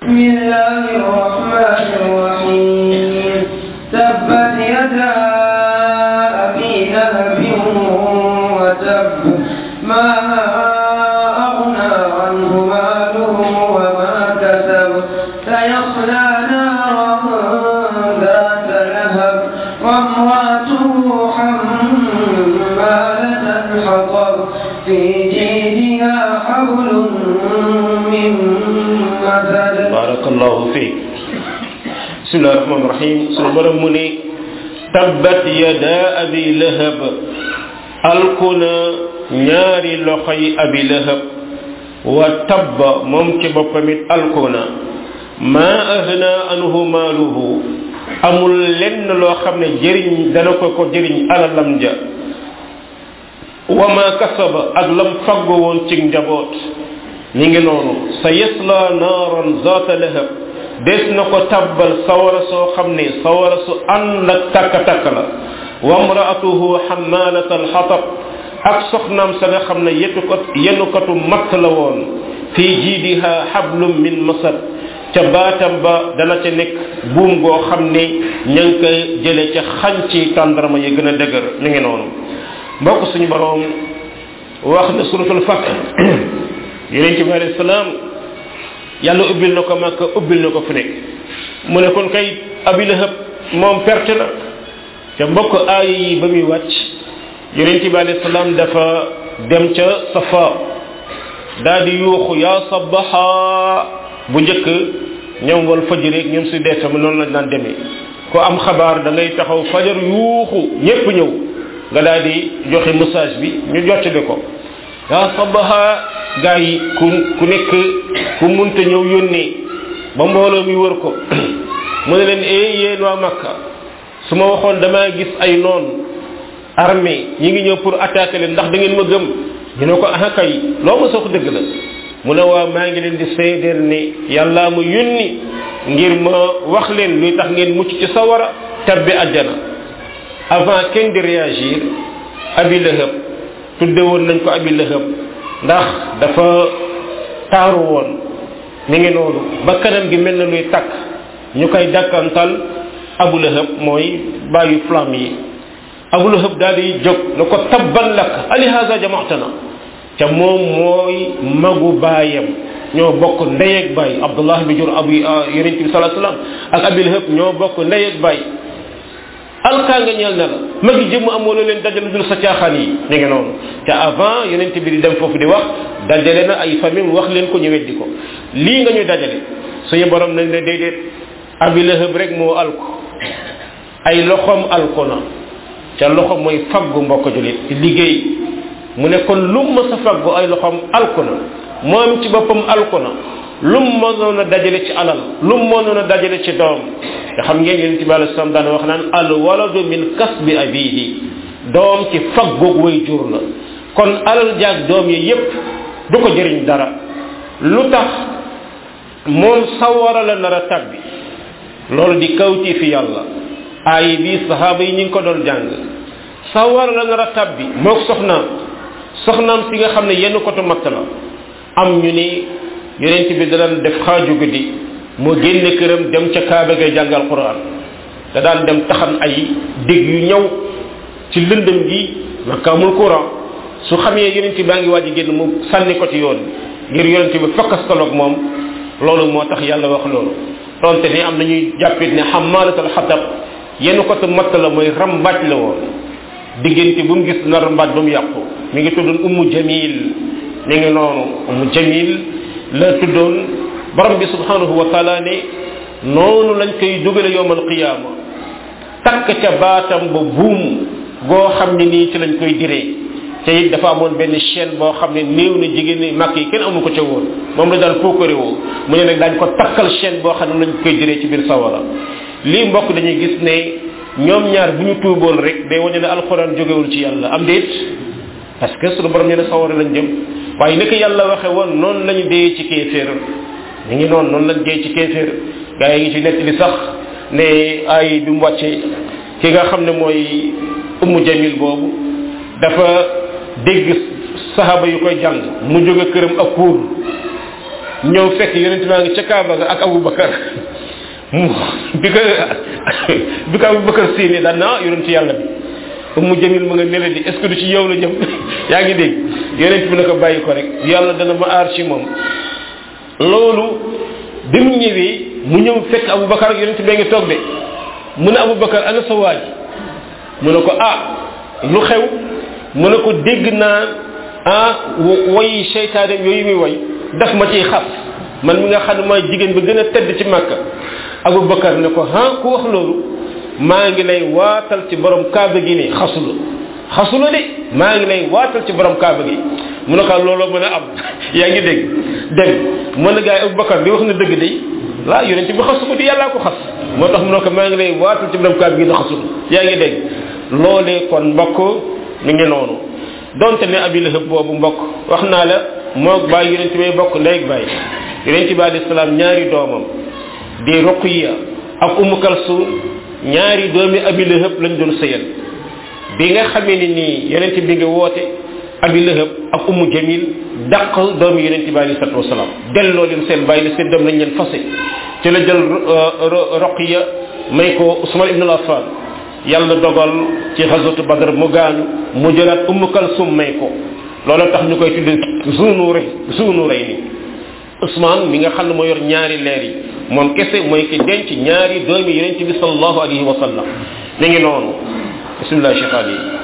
بسم الله الرحمن الرحيم تبت يدا أبي لهب وتب ما أغنى عنه ماله وما كسب سيصلى نارا ذات لهب وامرأته حمالة الحطب في جيدها حبل من مسد. بارك الله فيك. بسم الله الرحمن الرحيم. سunu borom mu ne tabbat yada abi lahab alkuna ñaari loxoy abi lahab wa tabba moom ci boppamit alkuna ma ahna anhu maaluhu amul lenn loo xam ne jëriñ dana ko jëriñ alalam ja wa ma kasaba ak lam faggo woon ci njaboot mi ngi noonu sa yasla naaran zaata lahab des na ko tabbal sawara soo xam ne sawara su ànd ak takk-takk la wa mraatuhu xamaalata alxatab ak soxnaam sa nga xam ne yenukatu matt la woon fii jiidiha xablum min masad ca baatam ba dana ca nekk buum goo xam ne ña ngi koy jële ca xànci tàndarma yi gën a dëgër mi ngi noonu mbokk suñu boroom wax na suratul fath yonent bi alayhi salaam yàlla ubbil na ko Makka ubbil na ko fu nekk mu ne kon kay Abi Lahab moom perte na te mbokk aaya yi ba muy wàcc yonent bi alayhi salaam dafa dem ca Safa daal di yuuxu yaa sabaha bu njëkk ñoom wal fajr rek ñoom su dee sama noonu lañ daan demee ko am xabaar da ngay taxaw fajar yuuxu ñépp ñëw nga daal di joxe message bi ñu jottali ko yaa sabaha gaa yi ku nekk ku munta ñëw yónnee ba mbooloo mi wër ko mu ne leen yéen waa Makka su ma waxoon damaa gis ay noon armée ñi ngi ñëw pour attaquer leen ndax da ngeen ma gëm ñu ne ko ah kay loo ma sox dëgg la mu ne waa maa ngi leen di seedeel ne yàllaa ma yónni ngir ma wax leen luy tax ngeen mucc ci sawara tabbi àjjana avant kenn di réagir Abi Lahab tudde woon nañ ko Abi Lahab ndax dafa taaru woon mi ngi noonu ba kanam gi mel na luy takk ñu koy dàkkantal Abu Lahab mooy bàyyi flamme yi Abu Lahab daal di jóg na ko tabban lak ali haza jamaatana ca moom mooy magu baayam ñoo bokk ndey ak baay Abdullah bi jur abu yonent bi sallallahu alayhi wasallam ak Abi Lahab ñoo bokk ndey ak baay alkaa nga ñeel na la magi jëmm amoo la leen dajale dul sa caaxaan yi ñu ngi noonu te avant yonent bi di dem foofu di wax dajale na ay famille wax leen ko ñu weddi ko lii nga ñu dajale suñu borom nañ ne déedéet Abi Lahab rek moo alko ay loxoom alko na ca loxo mooy faggu mbokk julit liggéey mu ne kon lu ma sa faggu ay loxoom alko na moom ci boppam alko na lu mu mënoon a dajale ci alal lu mu mënoon a dajale ci doom te xam ngeen yonent bi alayhi salaam daan wax naan al waladu min kasbi abihi doom ci faggoog way jur la kon alal jaag doom yi yépp du ko jëriñ dara lu tax moom sawara la nar a tabbi loolu di kawti fi yàlla aay bi sahaaba yi ñu ngi ko doon jàng sawara la nar a tabbi moog soxnaam si nga xam ne yenn kotu matt la am ñu ni yonent bi daan def xaaju guddi moo génne këram dem ca Kaaba ga jàngal Qur'an da daan dem taxan ay dég yu ñëw ci lëndëm gi Makka amul courant su xamee yonent baa ngi waaj a génn mu sànni ko ci yoon ngir yonent bi fakkastaloog moom loolu moo tax yàlla wax loolu donte ne am nañuy jàppit ne xamalatul xatab yenn ko matt la mooy rambaaj la woon diggante bu mu gis na rambaaj ba mu yàqu mi ngi tuddoon Ummu Jamil mi ngi noonu Ummu Jamil la tuddoon borom bi subhanahu wa taala ne noonu lañ koy dugale yowmal qiyaama takk ca baatam ba buum goo xam ne nii ci lañ koy diree te it dafa amoon benn chaîne boo xam ne néew na jigéen ñi màkk yi kenn amu ko ca woon moom la daan pookare woo mu ne nag daañ ko takkal chaîne boo xam ne lañ koy diree ci biir sawara lii mbokk dañuy gis ne ñoom ñaar bu ñu tuuboon rek day wane ne alxuraan jógewul ci yàlla am déet parce que suñu borom ñu ne sawara lañ jëm waaye ni ko yàlla waxe woon noonu lañu dee ci kéeféer ñu ngi noonu lañ dee ci kéeféer gaa yi ngi ci nett li sax ne ay bi mu wàccee ki nga xam ne mooy Ummu Jamil boobu dafa dégg sahaba yu koy jàng mu jóge këram ak kuur ñëw fekk yonent baa ngi ca Kaaba ga ak Abubakar mu bi ko Abubakar séenee daan na yonent yàlla bi Ummu Jamil mu nga nele di est ce que du ci yow la jëm yaa ngi dégg yonent bi na ko bàyyi ko rek yàlla dana ma aar ci moom loolu bi mu ñëwee mu ñëw fekk Abubakar ak yonent bee ngi toog de mu ne Abubakar ana sa waaj mu ne ko lu xew mu ne ko dégg naa woyi seytaane yooyu muy woy daf ma ciy xas man mi nga xam ne mooy jigéen bi gën a tedd ci Makka Abubakar ne ko ku wax loolu maa ngi lay waatal ci borom kaaba gi ne xasula de maa ngi lay waatal ci borom kaaba gi mu ne ko looloo mën a am yaa ngi dégg mën na gaay Abubakar di wax na dëgg de laa yonent bi xasu ko di yàllaa ko xas moo tax mu ne ko maa ngi lay waatal ci borom kaaba gi ne xasul yaa ngi dégg loolee kon mbokk mi ngi noonu donte ne Abi Lahab boobu mbokk wax naa la moog baay yonent bi bokk ndey ak baay yonent bi alayhi salaam ñaari doomam di Ruqayya ak Ummu Kalsum ñaari doomi Abi Lahab lañ doon sëyal bi nga xamee ni nii yonent bi nga woote Abi Lahab ak Ummu Jamil dàq doomi yonent bi alayhi salaatu wasalaam delloo leen seen bàyyi la seen doom lañ leen fase ci la jël Ruqayya may ko Usman ibn Affan yàlla dogal ci xasatu Badr mu gaañu mu jëlaat Ummu Kalsum may ko loolu tax ñu koy tudd Zunnu Rayni Usman mi nga xam ne moo yor ñaari leer yi moom kese mooy ki denc ñaari doomi yonent bi sallallahu alayhi wa sallam mi ngi noonu bismillah Cheikh Ali